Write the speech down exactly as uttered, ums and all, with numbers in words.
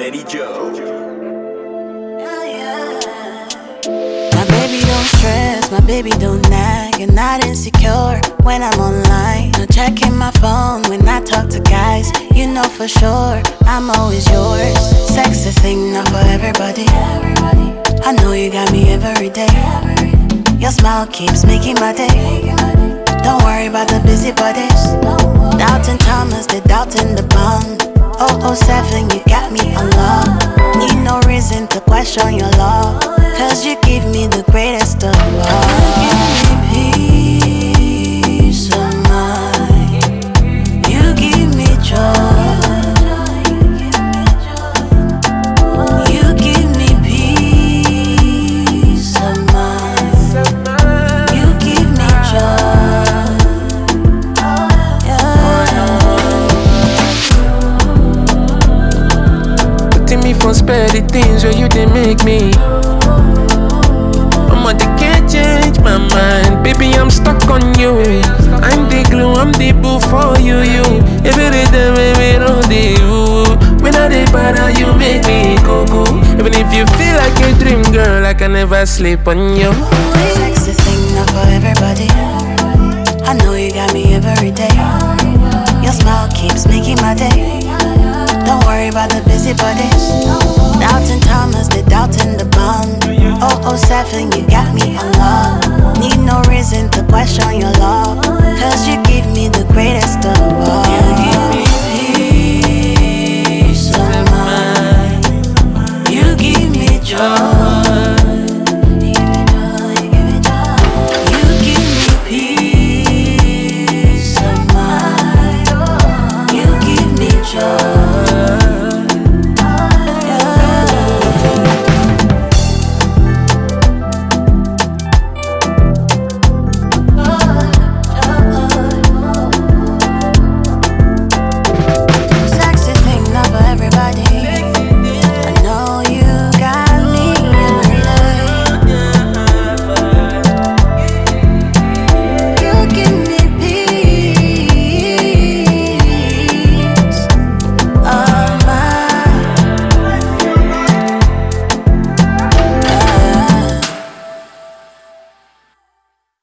Danny Joe. My baby don't stress, my baby don't nag, and not insecure when I'm online. No checking my phone when I talk to guys. You know for sure I'm always yours. Sex a thing not for everybody. I know you got me every day. Your smile keeps making my day. Don't worry about the busybodies. Doubting Thomas, they doubting the bond. oh oh seven, you got me on love. Need no reason to question your love, cause you give me the greatest of all. You give me peace of mind. You give me joy. You give me peace of mind. You give me joy. Putting me for spare the things where you didn't make me. Mama, they can't change my mind. Baby, I'm stuck on you. I'm the glue, I'm the boo for you, you. Every day, baby, don't they you. When I dey bother, you make me go go. Even if you feel like a dream, girl, I can never sleep on you. Sex is thing not for everybody. I know you got me every day. Your smile keeps making my day. Don't worry about the busybodies. Doubting Thomas, they doubting the bond. oh oh seven, you got me on love. Need no reason to question your love, cause you give me